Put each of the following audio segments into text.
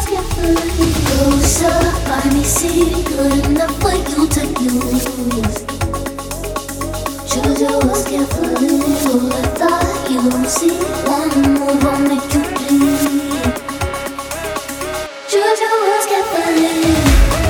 carefully. Closer, I may see good enough for you to use. Choose your words carefully. All I thought you would see. Wanna move on, make you bleed. Choose your words carefully.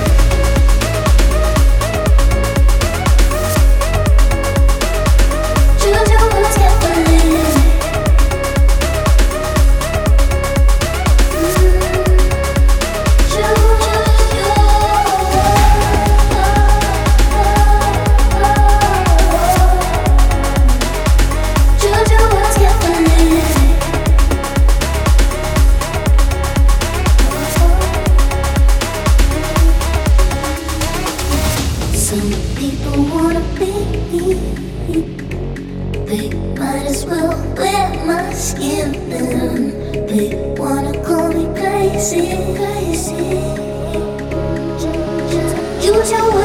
They might as well wear my skin then. They wanna call me crazy, crazy. Use your